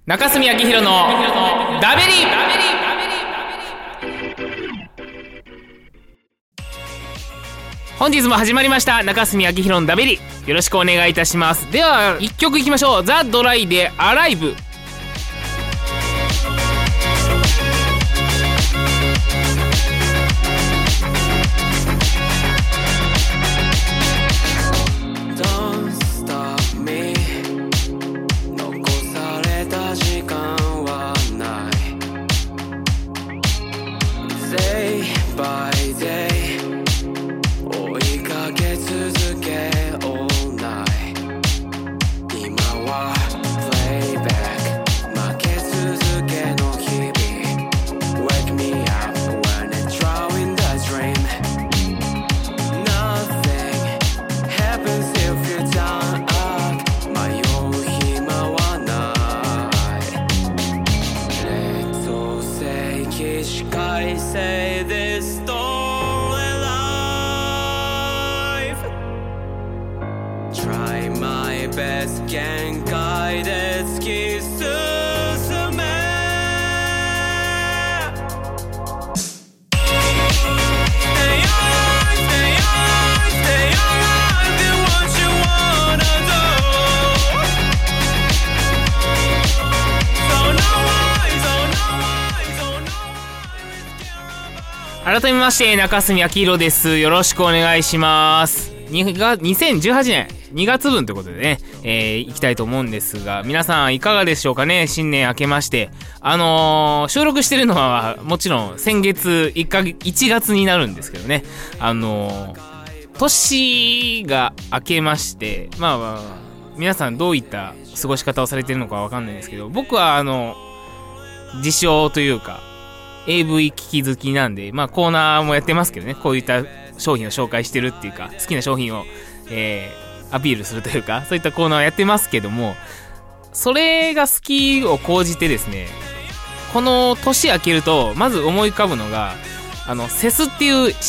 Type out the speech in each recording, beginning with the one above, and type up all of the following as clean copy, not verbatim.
中澄明弘のダベリ。本日も始まりました中澄明弘のダベリ、よろしくお願いいたします。では1曲いきましょう。ザ・ドライでアライブ。 限界で突き進め改めまして中澄明弘です。よろしくお願いします。2018年2月分ということでね、いきたいと思うんですが、皆さんいかがでしょうかね。新年明けまして、収録してるのはもちろん先月1月になるんですけどね、年が明けまして、皆さんどういった過ごし方をされてるのかわかんないんですけど、僕は自称というか AV 聞き好きなんで、コーナーもやってますけどね、こういった商品を紹介してるっていうか、好きな商品を、アピールするというか、そういったコーナーをやってますけども、それが好きを講じてですね、この年明けるとまず思い浮かぶのがセスっていう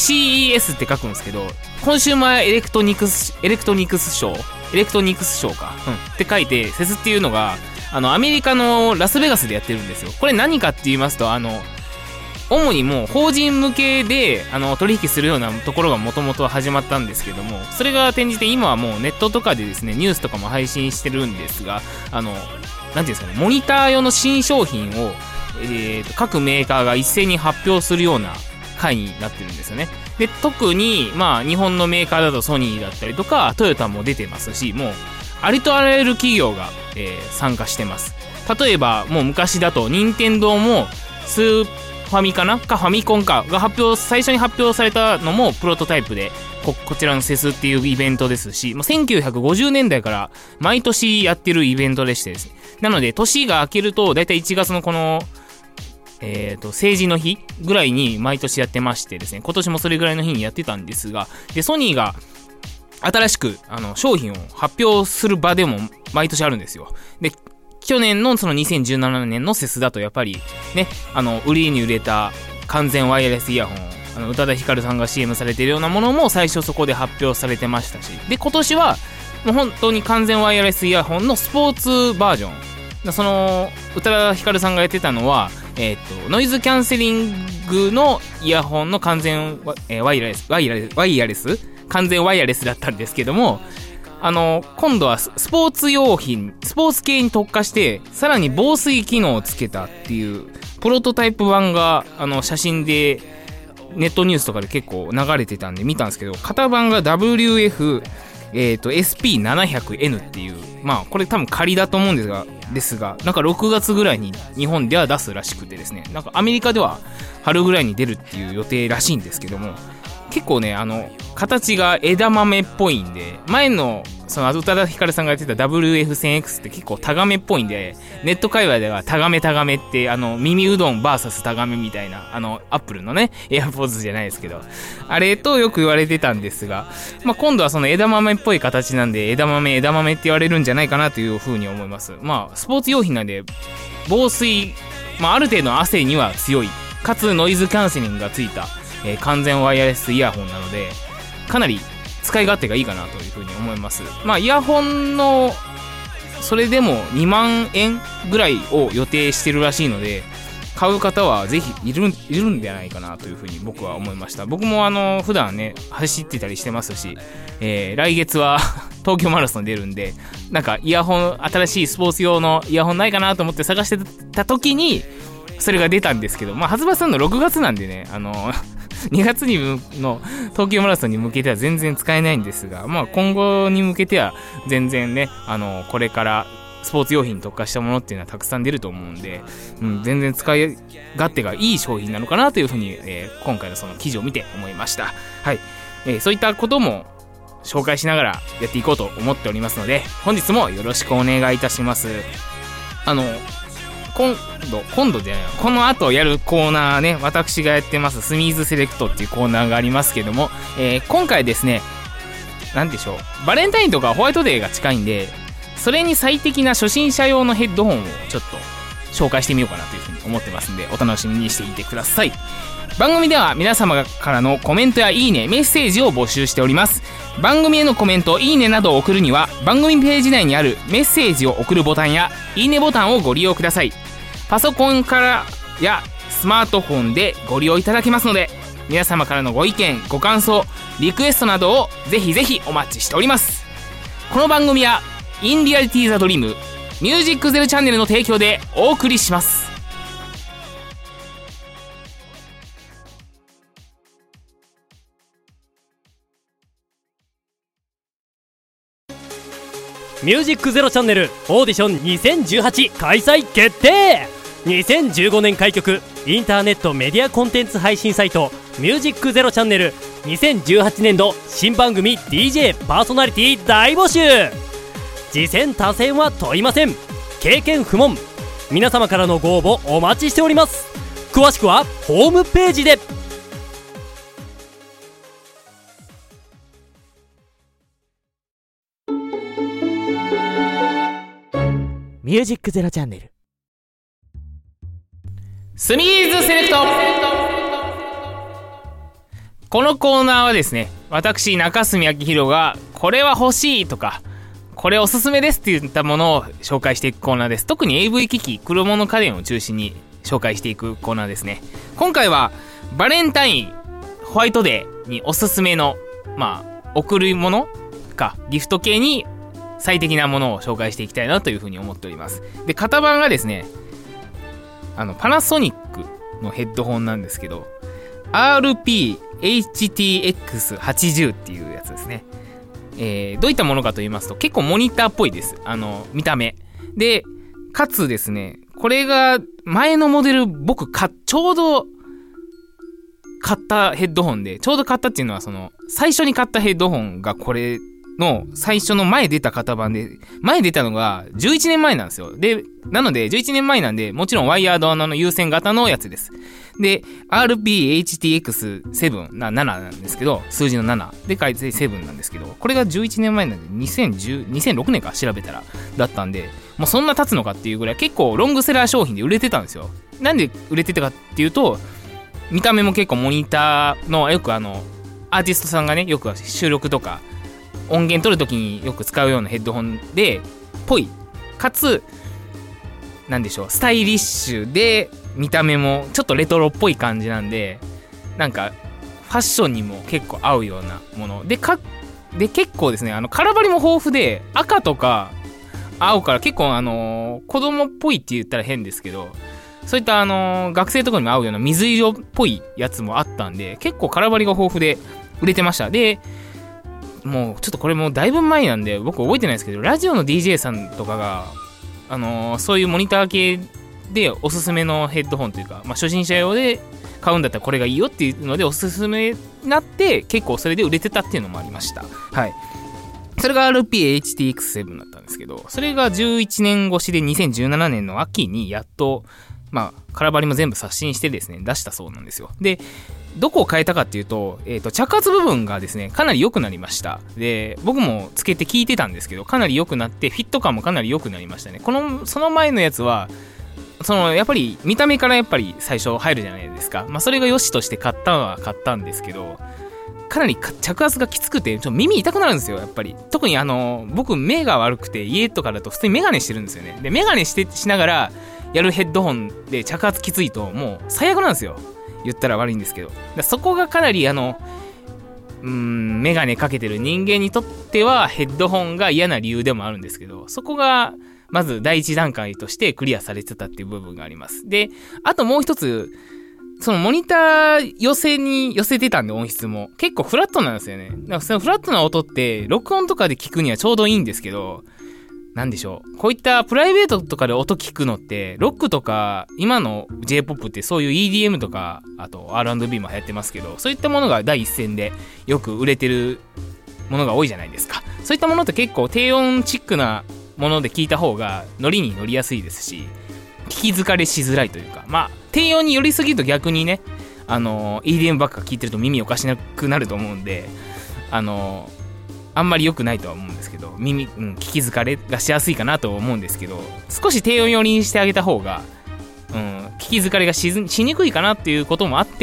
CES って書くんですけど、コンシューマーエレクトニクスショーか、って書いて、セスっていうのがアメリカのラスベガスでやってるんですよ。これ何かって言いますと、主にもう法人向けで取引するようなところがもともと始まったんですけども、それが転じて今はもうネットとかでですね、ニュースとかも配信してるんですが、なんていうんですかね、モニター用の新商品を、各メーカーが一斉に発表するような回になってるんですよね。で、特に日本のメーカーだとソニーだったりとかトヨタも出てますし、もうありとあらゆる企業が、参加してます。例えばもう昔だと任天堂もファミかなかファミコンかが最初に発表されたのもプロトタイプで、こちらのセスっていうイベントですし、1950年代から毎年やってるイベントでしてですね。なので年が明けるとだいたい1月のこの成人の日ぐらいに毎年やってましてですね、今年もそれぐらいの日にやってたんですが、でソニーが新しく商品を発表する場でも毎年あるんですよ。で去年のその2017年のセスだとやっぱりね、売りに売れた完全ワイヤレスイヤホン、宇多田ヒカルさんが CM されているようなものも最初そこで発表されてましたし、で今年はもう本当に完全ワイヤレスイヤホンのスポーツバージョン、その宇多田ヒカルさんがやってたのは、ノイズキャンセリングのイヤホンの完全ワイヤレス完全ワイヤレスだったんですけども、今度はスポーツ用品、スポーツ系に特化してさらに防水機能をつけたっていうプロトタイプ版が写真でネットニュースとかで結構流れてたんで見たんですけど、型番が WF、SP700N っていう、これ多分仮だと思うんですがなんか6月ぐらいに日本では出すらしくてですね、なんかアメリカでは春ぐらいに出るっていう予定らしいんですけども、結構ね形が枝豆っぽいんで、前のその宇多田ヒカルさんがやってた WF1000X って結構タガメっぽいんで、ネット界隈ではタガメって耳うどん VS タガメみたいなアップルのねエアポーズじゃないですけど、あれとよく言われてたんですが、今度はその枝豆っぽい形なんで枝豆って言われるんじゃないかなというふうに思います。スポーツ用品なんで防水、ある程度の汗には強いかつノイズキャンセリングがついた、完全ワイヤレスイヤホンなのでかなり使い勝手がいいかなというふうに思います。イヤホンのそれでも2万円ぐらいを予定してるらしいので、買う方はぜひいるんじゃないかなというふうに僕は思いました。僕も普段ね走ってたりしてますし、来月は東京マラソン出るんで、なんかイヤホン、新しいスポーツ用のイヤホンないかなと思って探してた時にそれが出たんですけど、発売するの6月なんでね、2月の東京マラソンに向けては全然使えないんですが、今後に向けては全然ね、これからスポーツ用品に特化したものっていうのはたくさん出ると思うんで、全然使い勝手がいい商品なのかなというふうに、今回のその記事を見て思いました。はい、そういったことも紹介しながらやっていこうと思っておりますので、本日もよろしくお願いいたします。今度じゃない、この後やるコーナーね、私がやってますスミーズセレクトっていうコーナーがありますけども、今回ですね、なんでしょう、バレンタインとかホワイトデーが近いんで、それに最適な初心者用のヘッドホンをちょっと紹介してみようかなというふうに思ってますんで、お楽しみにしていてください。番組では皆様からのコメントやいいね、メッセージを募集しております。番組へのコメント、いいねなどを送るには番組ページ内にあるメッセージを送るボタンやいいねボタンをご利用ください。パソコンからやスマートフォンでご利用いただけますので、皆様からのご意見、ご感想、リクエストなどをぜひぜひお待ちしております。この番組はインリアリティザドリームミュージックゼロチャンネルの提供でお送りします。 ミュージックゼロチャンネルオーディション2018開催決定。2015年開局インターネットメディアコンテンツ配信サイトミュージックゼロチャンネル、2018年度新番組 DJ パーソナリティ大募集。次戦他戦は問いません。経験不問。皆様からのご応募お待ちしております。詳しくはホームページで。 ミュージックゼロチャンネルスミーズセレクト。このコーナーはですね、私中澄明弘がこれは欲しいとかこれおすすめですっていったものを紹介していくコーナーです。特に AV 機器、黒物家電を中心に紹介していくコーナーですね。今回はバレンタイン、ホワイトデーにおすすめの贈るものかギフト系に最適なものを紹介していきたいなというふうに思っております。で、型番がですね、パナソニックのヘッドホンなんですけど RP-HTX80 っていうやつですね。どういったものかと言いますと、結構モニターっぽいです。見た目で、かつですね、これが前のモデル僕ちょうど買ったヘッドホンで、ちょうど買ったっていうのは最初に買ったヘッドホンがこれの最初の前出た型番で、前出たのが11年前なんですよ。で、なので11年前なんで、もちろんワイヤードの有線型のやつです。で、RP-HTX7 なんですけど、数字の7で書いて7なんですけど、これが11年前なんで2006年か調べたらだったんで、もうそんな経つのかっていうぐらい結構ロングセラー商品で売れてたんですよ。なんで売れてたかっていうと、見た目も結構モニターのよくアーティストさんがね、よく収録とか音源取るときによく使うようなヘッドホンでぽい、かつなんでしょう、スタイリッシュで見た目もちょっとレトロっぽい感じなんで、なんかファッションにも結構合うようなもので、結構ですね、カラーバリも豊富で、赤とか青から結構子供っぽいって言ったら変ですけど、そういった学生とかにも合うような水色っぽいやつもあったんで、結構カラーバリが豊富で売れてました。で、もうちょっとこれもだいぶ前なんで僕覚えてないですけど、ラジオの DJ さんとかがそういうモニター系でおすすめのヘッドホンというか、初心者用で買うんだったらこれがいいよっていうのでおすすめになって、結構それで売れてたっていうのもありました。はい。それが RP-HTX7 だったんですけど、それが11年越しで2017年の秋にやっとカラーバリも全部刷新してですね、出したそうなんですよ。で、どこを変えたかっていうと、着圧部分がですね、かなり良くなりました。で、僕もつけて聞いてたんですけど、かなり良くなって、フィット感もかなり良くなりましたね。その前のやつは、やっぱり見た目からやっぱり最初入るじゃないですか。それが良しとして買ったんですけど、 かなり着圧がきつくてちょっと耳痛くなるんですよ。やっぱり特に僕目が悪くて家とかだと普通にメガネしてるんですよね。でメガネしながらやるヘッドホンで着圧きついともう最悪なんですよ。言ったら悪いんですけど、そこがかなりメガネかけてる人間にとってはヘッドホンが嫌な理由でもあるんですけど、そこがまず第一段階としてクリアされてたっていう部分があります。で、あともう一つ、そのモニター寄せてたんで、音質も結構フラットなんですよね。だからそのフラットな音って録音とかで聞くにはちょうどいいんですけど、なんでしょう、こういったプライベートとかで音聞くのってロックとか今の J-POP ってそういう EDM とかあと R&B も流行ってますけど、そういったものが第一線でよく売れてるものが多いじゃないですか。そういったものって結構低音チックなもので聞いた方がノリに乗りやすいですし、聞き疲れしづらいというか、まあ低音に寄りすぎると逆にね、EDM ばっか聞いてると耳おかしくなると思うんで、あんまり良くないとは思うんですけど、聞き疲れがしやすいかなと思うんですけど、少し低音寄りにしてあげた方が、聞き疲れがしにくいかなっていうこともあって、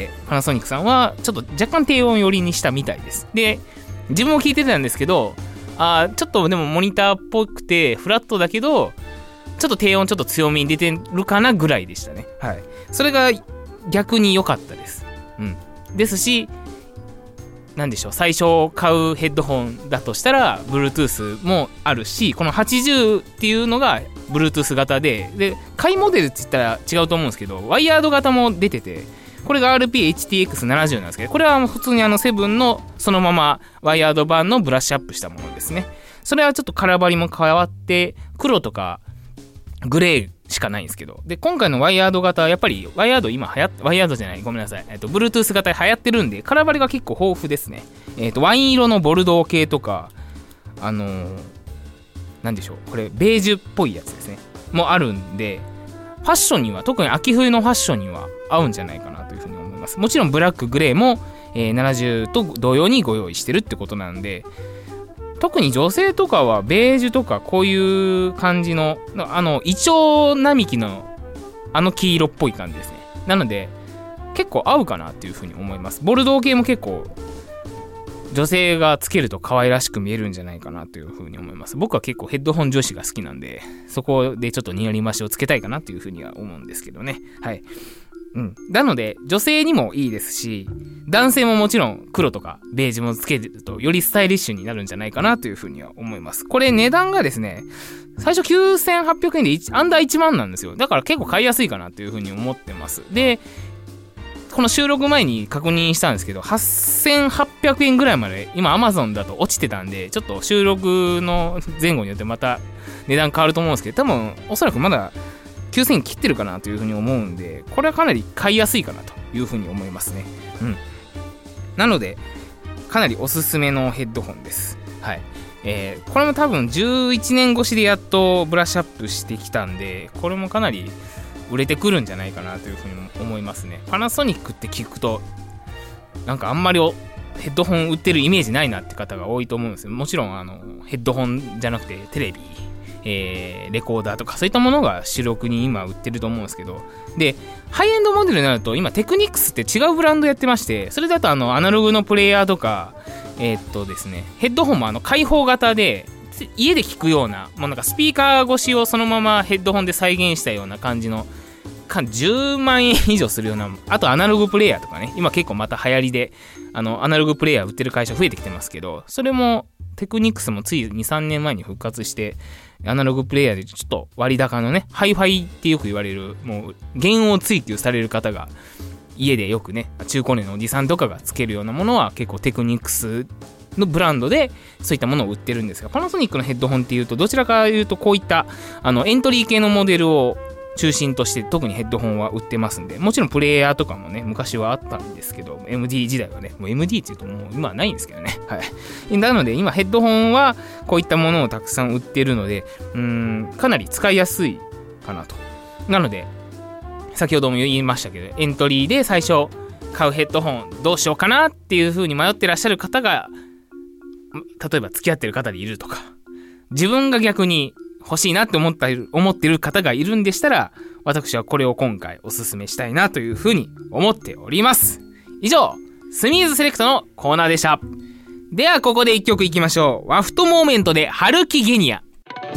パナソニックさんはちょっと若干低音寄りにしたみたいです。で、自分も聞いてたんですけど、ちょっとでもモニターっぽくてフラットだけど、ちょっと低音ちょっと強めに出てるかなぐらいでしたね。はい。それが逆に良かったです。ですし、なんでしょう、最初買うヘッドホンだとしたら Bluetooth もあるし、この80っていうのが Bluetooth 型で買いモデルって言ったら違うと思うんですけど、ワイヤード型も出てて、これが RP-HTX70 なんですけど、これは普通にセブンのそのままワイヤード版のブラッシュアップしたものですね。それはちょっとカラーバリも変わって黒とかグレーしかないんですけど、で今回のワイヤード型はやっぱりワイヤードじゃない、ごめんなさい、Bluetooth 型流行ってるんでカラーバリが結構豊富ですね。ワイン色のボルドー系とかなんでしょう、これベージュっぽいやつですねもあるんで、ファッションには、特に秋冬のファッションには合うんじゃないかなというふうに思います。もちろんブラックグレーも、70と同様にご用意してるってことなんで、特に女性とかはベージュとかこういう感じのイチョウ並木の黄色っぽい感じですね。なので結構合うかなっていうふうに思います。ボルドー系も結構女性がつけると可愛らしく見えるんじゃないかなというふうに思います。僕は結構ヘッドホン女子が好きなんで、そこでちょっとニヤリ増しをつけたいかなというふうには思うんですけどね。はい。なので女性にもいいですし、男性ももちろん黒とかベージュもつけるとよりスタイリッシュになるんじゃないかなというふうには思います。これ値段がですね、最初9800円でアンダー1万なんですよ。だから結構買いやすいかなというふうに思ってます。で、この収録前に確認したんですけど、8800円ぐらいまで今 Amazon だと落ちてたんで、ちょっと収録の前後によってまた値段変わると思うんですけど、多分おそらくまだ9000円切ってるかなというふうに思うんで、これはかなり買いやすいかなというふうに思いますね。なのでかなりおすすめのヘッドホンです。はい。これも多分11年越しでやっとブラッシュアップしてきたんで、これもかなり売れてくるんじゃないかなというふうに思いますね。パナソニックって聞くとなんかあんまりヘッドホン売ってるイメージないなって方が多いと思うんですよ。もちろんヘッドホンじゃなくてテレビ、レコーダーとかそういったものが主力に今売ってると思うんですけど、でハイエンドモデルになると今テクニックスって違うブランドやってまして、それだとアナログのプレイヤーとかですね、ヘッドホンも開放型で家で聞くようなもうなんかスピーカー越しをそのままヘッドホンで再現したような感じの10万円以上するような、あとアナログプレイヤーとかね、今結構また流行りでアナログプレイヤー売ってる会社増えてきてますけど、それもテクニックスもつい 2,3 年前に復活してアナログプレイヤーでちょっと割高のね、ハイファイってよく言われる、もう原音を追求される方が家でよくね、中高年のおじさんとかがつけるようなものは結構テクニックスのブランドでそういったものを売ってるんですが、パナソニックのヘッドホンっていうとどちらかというとこういったエントリー系のモデルを中心として特にヘッドホンは売ってますんで、もちろんプレイヤーとかもね昔はあったんですけど、 MD 時代はね、もう MD っていうともう今はないんですけどね。はい。なので今ヘッドホンはこういったものをたくさん売ってるので、かなり使いやすいかなと。なので先ほども言いましたけど、エントリーで最初買うヘッドホンどうしようかなっていう風に迷ってらっしゃる方が、例えば付き合ってる方でいるとか、自分が逆に欲しいなって思ってる方がいるんでしたら、私はこれを今回おすすめしたいなというふうに思っております。以上、 スミーズセレクトのコーナーでした。ではここで一曲いきましょう。ワフトモーメントで春木ゲニア。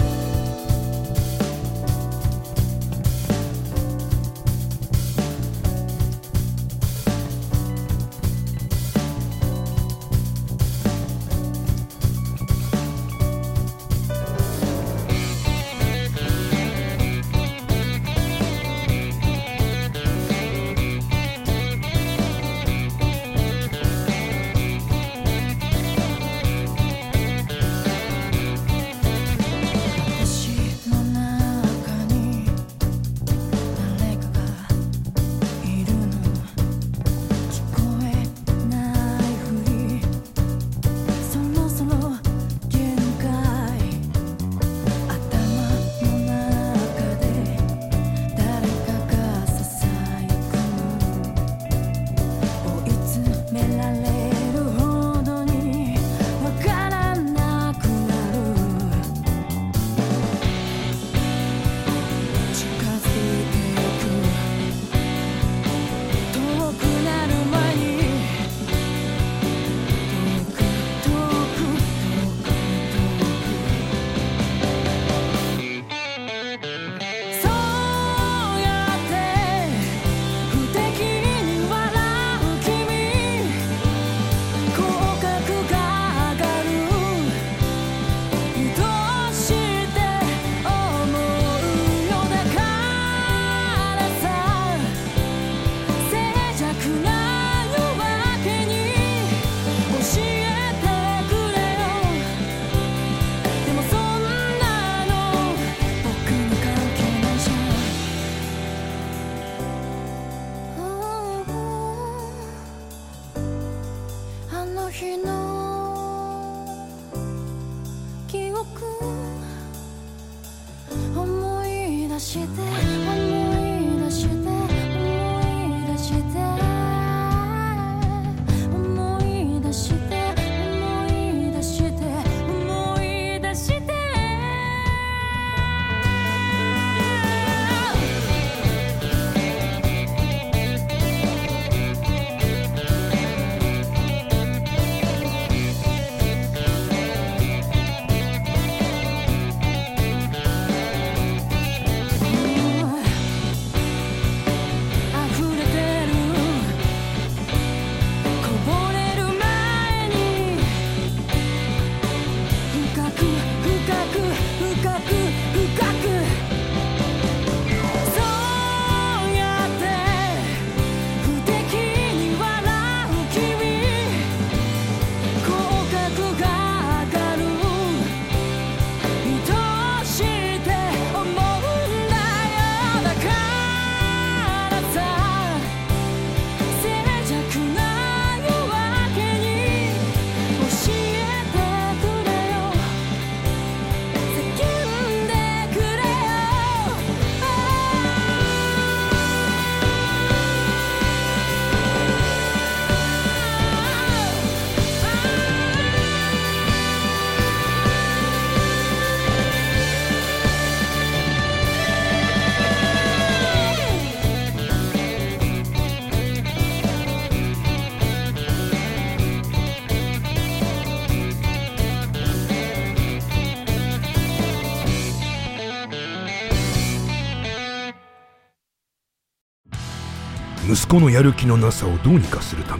息子のやる気のなさをどうにかするため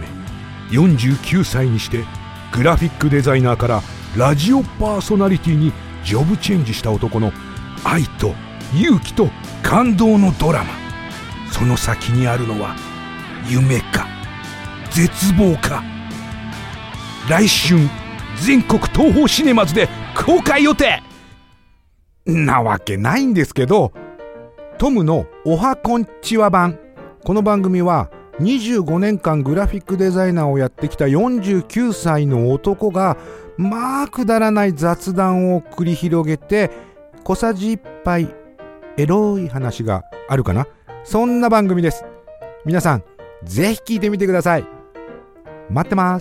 49歳にしてグラフィックデザイナーからラジオパーソナリティにジョブチェンジした男の愛と勇気と感動のドラマ。その先にあるのは夢か絶望か。来春全国東宝シネマズで公開予定なわけないんですけど、トムのおはこんちは版。この番組は25年間グラフィックデザイナーをやってきた49歳の男がまあくだらない雑談を繰り広げて小さじ1杯エロい話があるかな、そんな番組です。皆さんぜひ聞いてみてください。待ってます。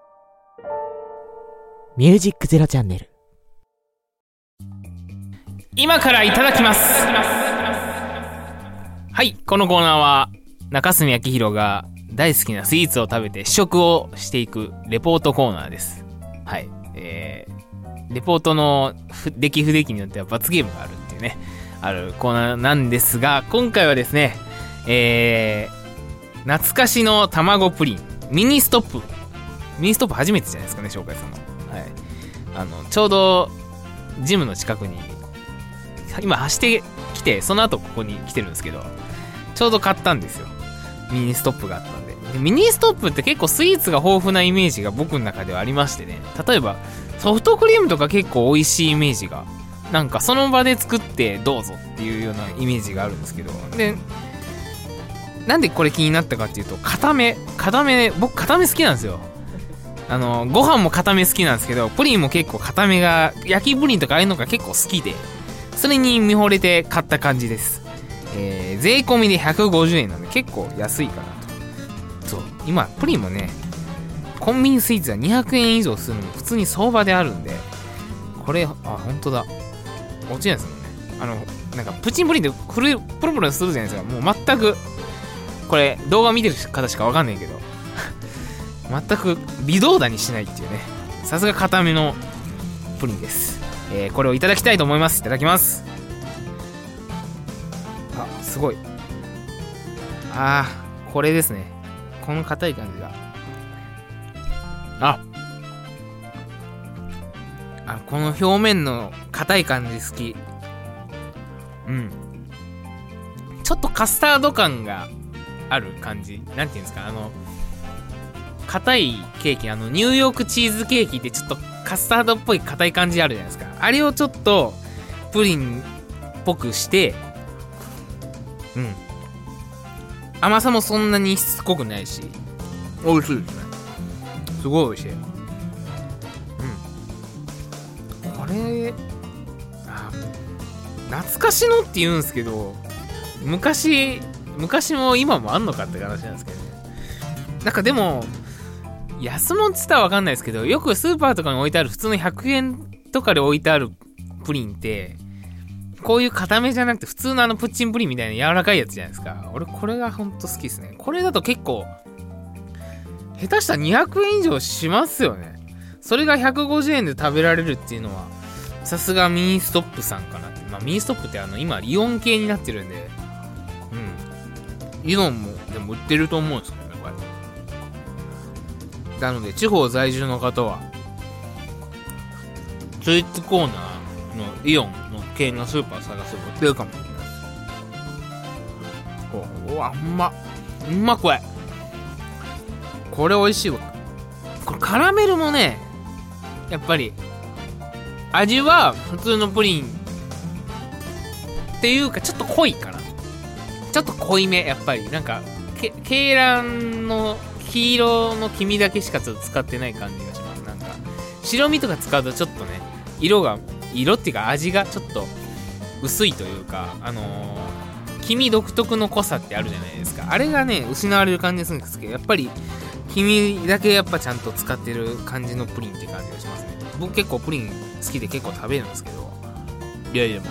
ミュージックゼロチャンネル。 今からいただきます。はい、このコーナーは中澄明弘が大好きなスイーツを食べて試食をしていくレポートコーナーです。はい、レポートの出来不出来によっては罰ゲームがあるっていうね、あるコーナーなんですが、今回はですね、懐かしの卵プリンミニストップ初めてじゃないですかね、紹介するの。はい、ちょうどジムの近くに今走ってきて、その後ここに来てるんですけど、ちょうど買ったんですよ。ミニストップがあったんで。ミニストップって結構スイーツが豊富なイメージが僕の中ではありましてね。例えばソフトクリームとか結構美味しいイメージが、なんかその場で作ってどうぞっていうようなイメージがあるんですけど、でなんでこれ気になったかっていうと、固め僕固め好きなんですよ。ご飯も固め好きなんですけど、プリンも結構固めが、焼きプリンとかああいうのが結構好きで、それに見惚れて買った感じです。税込みで150円なんで結構安いかなと。そう、今プリンもね、コンビニスイーツは200円以上するのも普通に相場であるんで、これ、本当だ、落ちないですもんね。なんかプチンプリンってプルプルするじゃないですか。もう全く、これ動画見てる方しかわかんないけど全く微動だにしないっていうね、さすが固めのプリンです。これをいただきたいと思います。いただきます。すごい。これですね。この硬い感じが。この表面の硬い感じ好き。ちょっとカスタード感がある感じ。なんていうんですか、硬いケーキ、ニューヨークチーズケーキってちょっとカスタードっぽい硬い感じあるじゃないですか。あれをちょっとプリンっぽくして、甘さもそんなにしつこくないし、美味しいですね。すごい美味しい。これ懐かしのって言うんですけど、昔も今もあんのかって話なんですけどね。なんかでも安物っつったらわかんないですけど、よくスーパーとかに置いてある普通の100円とかで置いてあるプリンって、こういう固めじゃなくて普通のプッチンプリンみたいな柔らかいやつじゃないですか。俺これがほんと好きですね。これだと結構下手したら200円以上しますよね。それが150円で食べられるっていうのはさすがミニストップさんかなって。ミニストップって今イオン系になってるんで、イオンもでも売ってると思うんですけどね、これ。なので地方在住の方はスイーツコーナーのイオンの系のスーパー探せば売ってるかもしれないです。うわ、うまこれ。これ美味しいわ。これカラメルもね、やっぱり味は普通のプリンっていうかちょっと濃いかな。ちょっと濃いめ、やっぱりなんか鶏卵の黄色の黄身だけしかちょっと使ってない感じがします。なんか白身とか使うとちょっとね、色っていうか味がちょっと薄いというか、黄身独特の濃さってあるじゃないですか。あれがね失われる感じがするんですけど、やっぱり黄身だけやっぱちゃんと使ってる感じのプリンって感じがしますね。僕結構プリン好きで結構食べるんですけど、いやいや、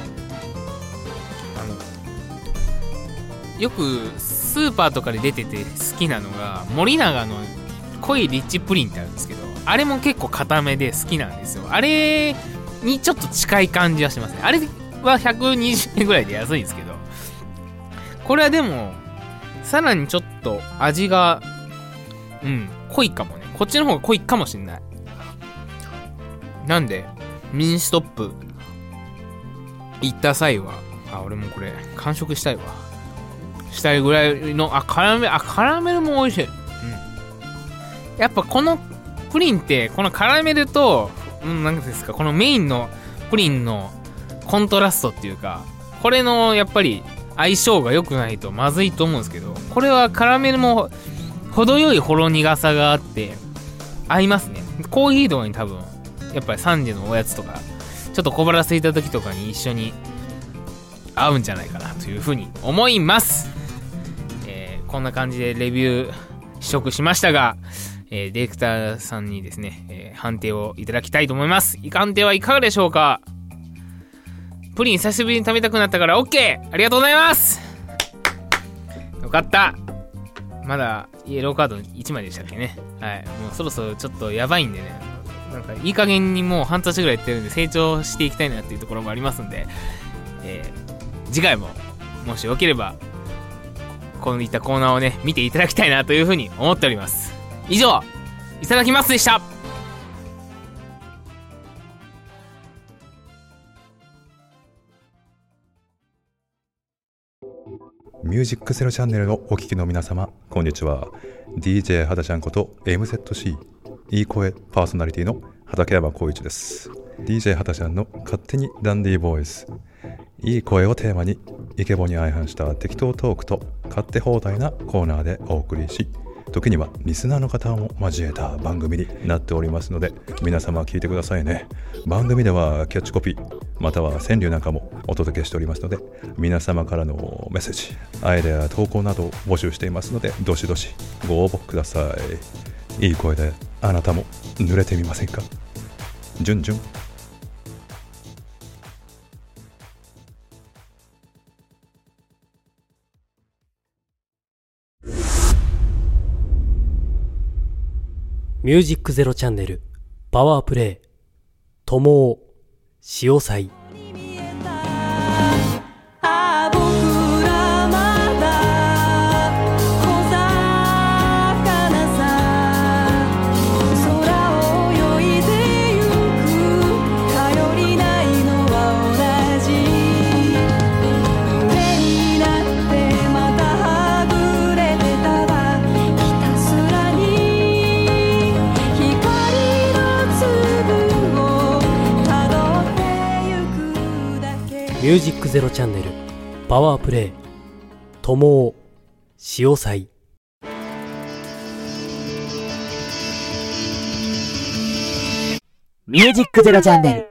よくスーパーとかで出てて好きなのが森永の濃いリッチプリンってあるんですけど、あれも結構固めで好きなんですよ。あれにちょっと近い感じはしますね。あれは120円ぐらいで安いんですけど、これはでもさらにちょっと味が濃いかもね。こっちの方が濃いかもしんない。なんでミニストップ行った際は俺もこれ完食したいぐらいのカラメルも美味しい。やっぱこのプリンってこのカラメルとなんですか、このメインのプリンのコントラストっていうか、これのやっぱり相性が良くないとまずいと思うんですけど、これはカラメルも程よいほろ苦さがあって合いますね。コーヒーとかに多分やっぱり3時のおやつとかちょっと小腹空いた時とかに一緒に合うんじゃないかなというふうに思います。こんな感じでレビュー試食しましたが、ディレクターさんにですね、判定をいただきたいと思います。判定はいかがでしょうか。 プリン久しぶりに食べたくなったから OK。 ありがとうございます。よかった。まだイエローカード1枚でしたっけね。はい、もうそろそろちょっとやばいんでね、なんかいい加減にもう半年ぐらいやってるんで成長していきたいなっていうところもありますんで、次回ももしよければこういったコーナーをね見ていただきたいなというふうに思っております。以上、いただきますでした。 ミュージックゼロチャンネルのお聞きの皆様、こんにちは。 DJ はだちゃんこと MZC いい声パーソナリティの畠山浩一です。 DJ はだちゃんの勝手にダンディーボーイズ、いい声をテーマにイケボに相反した適当トークと勝手放題なコーナーでお送りし、時にはリスナーの方も交えた番組になっておりますので、皆様聞いてくださいね。番組ではキャッチコピーまたは川柳なんかもお届けしておりますので、皆様からのメッセージ、アイデア投稿などを募集していますので、どしどしご応募ください。いい声であなたも濡れてみませんか。じゅんじゅん。 ミュージックゼロチャンネルパワープレイ友を潮祭。ミュージックゼロチャンネルパワープレイ友を潮祭。 ミュージックゼロチャンネル。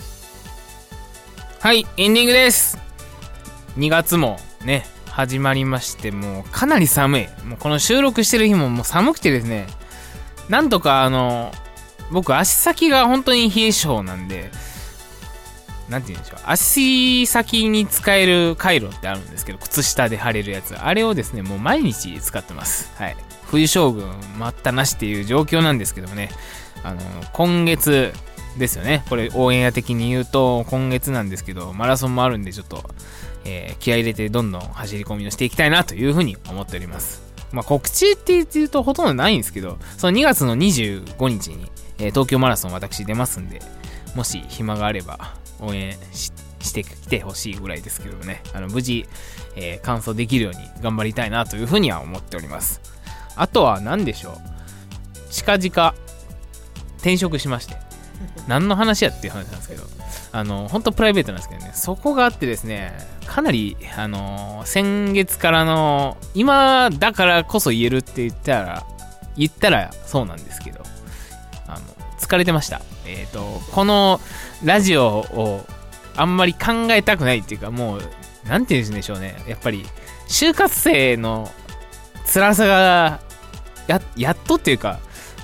はい、エンディングです。2月もね始まりまして、もうかなり寒い。もうこの収録してる日ももう寒くてですね、なんとか僕足先が本当に冷え性なんで、なんて言うんでしょう、足先に使えるカイロってあるんですけど、靴下で貼れるやつ、あれをですねもう毎日使ってます。はい、冬将軍待ったなしっていう状況なんですけどもね、今月ですよね、これ応援屋的に言うと今月なんですけど、マラソンもあるんでちょっと、気合い入れてどんどん走り込みをしていきたいなというふうに思っております。まあ告知って言うとほとんどないんですけど、その2月の25日に、東京マラソン私出ますんで、もし暇があれば応援してきてほしいぐらいですけどね、無事、完走できるように頑張りたいなというふうには思っております。あとは何でしょう、近々転職しまして、何の話やっていう話なんですけど、本当プライベートなんですけどね、そこがあってですね、かなり先月からの今だからこそ言えるって言ったらそうなんですけど、疲れてました。このラジオをあんまり考えたくないっていうか、もうなんて言うんでしょうね、やっぱり就活生の辛さがやっとっていうか、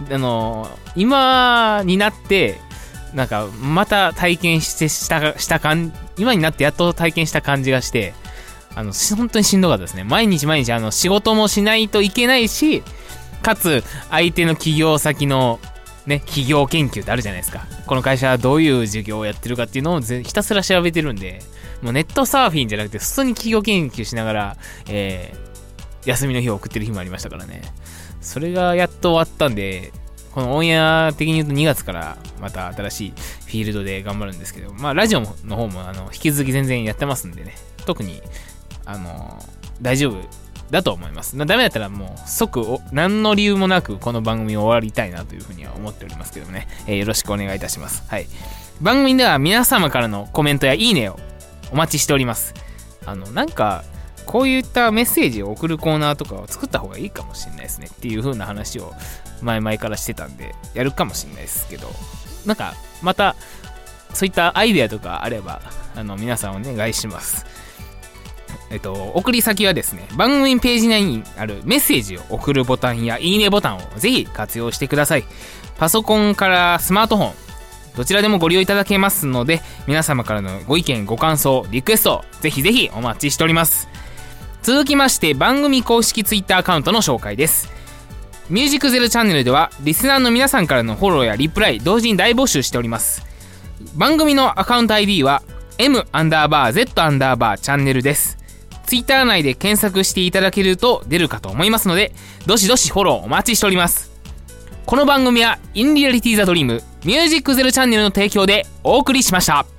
今になってなんかまた体験した今になってやっと体験した感じがして、本当にしんどかったですね。毎日仕事もしないといけないし、かつ相手の企業先のね、企業研究ってあるじゃないですか。この会社はどういう授業をやってるかっていうのをひたすら調べてるんで、もうネットサーフィンじゃなくて普通に企業研究しながら、休みの日を送ってる日もありましたからね。それがやっと終わったんで、このオンエア的に言うと2月からまた新しいフィールドで頑張るんですけど、まあラジオの方も引き続き全然やってますんでね、特に大丈夫だと思います。ダメだったらもう即何の理由もなくこの番組を終わりたいなというふうには思っておりますけどね、よろしくお願いいたします。はい、番組では皆様からのコメントやいいねをお待ちしております。なんかこういったメッセージを送るコーナーとかを作った方がいいかもしれないですねっていう風な話を前々からしてたんで、やるかもしれないですけど、なんかまたそういったアイデアとかあれば皆さんお願いします。送り先はですね、番組ページ内にあるメッセージを送るボタンやいいねボタンをぜひ活用してください。パソコンからスマートフォンどちらでもご利用いただけますので、皆様からのご意見ご感想リクエストぜひぜひお待ちしております。続きまして番組公式ツイッターアカウントの紹介です。ミュージックゼロチャンネルではリスナーの皆さんからのフォローやリプライ同時に大募集しております。番組のアカウント ID は M_Z_ チャンネルです。ツイッター内で検索していただけると出るかと思いますので、どしどしフォローお待ちしております。この番組はインリアリティザドリームミュージックゼロチャンネルの提供でお送りしました。